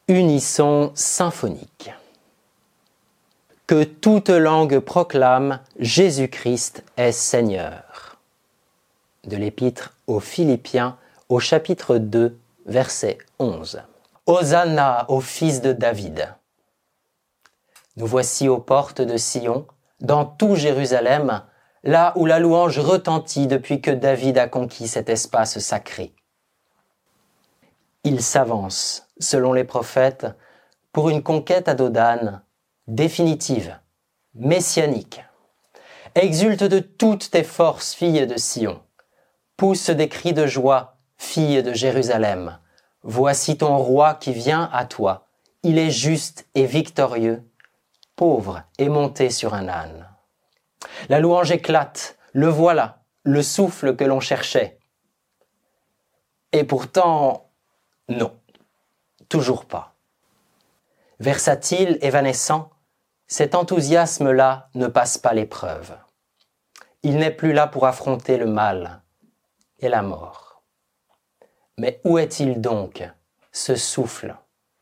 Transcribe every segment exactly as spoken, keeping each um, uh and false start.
Unisson symphonique. Que toute langue proclame Jésus-Christ est Seigneur. De l'Épître aux Philippiens au chapitre deux, verset onze. Hosanna au fils de David. Nous voici aux portes de Sion, dans tout Jérusalem, là où la louange retentit depuis que David a conquis cet espace sacré. Il s'avance, selon les prophètes, pour une conquête à dos d'âne, définitive, messianique. Exulte de toutes tes forces, fille de Sion. Pousse des cris de joie, fille de Jérusalem. Voici ton roi qui vient à toi. Il est juste et victorieux, pauvre et monté sur un âne. La louange éclate, le voilà, le souffle que l'on cherchait. Et pourtant, non, toujours pas. Versatile, évanescent, cet enthousiasme-là ne passe pas l'épreuve. Il n'est plus là pour affronter le mal et la mort. Mais où est-il donc, ce souffle?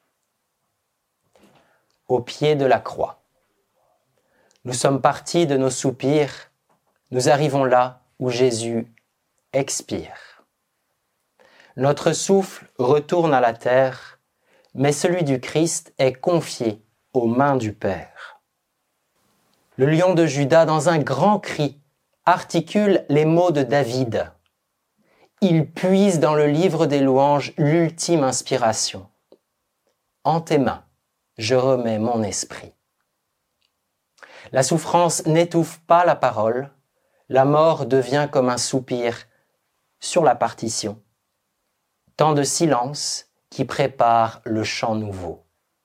Au pied de la croix. Nous sommes partis de nos soupirs, nous arrivons là où Jésus expire. Notre souffle retourne à la terre, mais celui du Christ est confié aux mains du Père. Le lion de Juda, dans un grand cri, articule les mots de David. Il puise dans le livre des louanges l'ultime inspiration. En tes mains, je remets mon esprit. La souffrance n'étouffe pas la parole, la mort devient comme un soupir sur la partition. Tant de silence qui prépare le chant nouveau.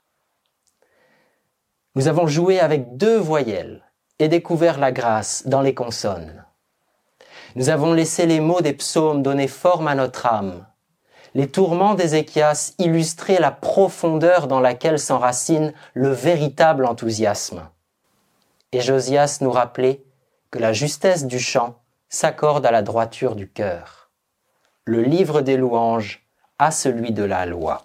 Nous avons joué avec deux voyelles et découvert la grâce dans les consonnes. Nous avons laissé les mots des psaumes donner forme à notre âme, les tourments d'Ézéchias illustrer la profondeur dans laquelle s'enracine le véritable enthousiasme. Et Josias nous rappelait que la justesse du chant s'accorde à la droiture du cœur. Le livre des louanges à celui de la loi.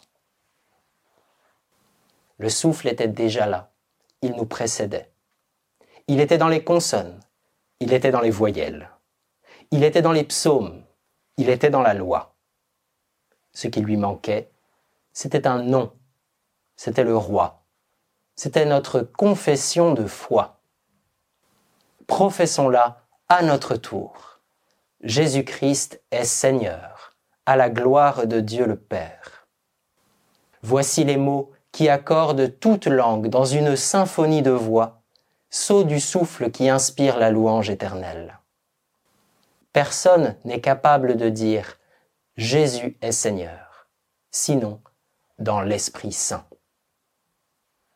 Le souffle était déjà là, il nous précédait. Il était dans les consonnes, il était dans les voyelles, il était dans les psaumes, il était dans la loi. Ce qui lui manquait, c'était un nom, c'était le roi, c'était notre confession de foi. Professons-la à notre tour. Jésus-Christ est Seigneur, à la gloire de Dieu le Père. Voici les mots qui accordent toute langue dans une symphonie de voix, sceau du souffle qui inspire la louange éternelle. Personne n'est capable de dire « Jésus est Seigneur », sinon dans l'Esprit Saint.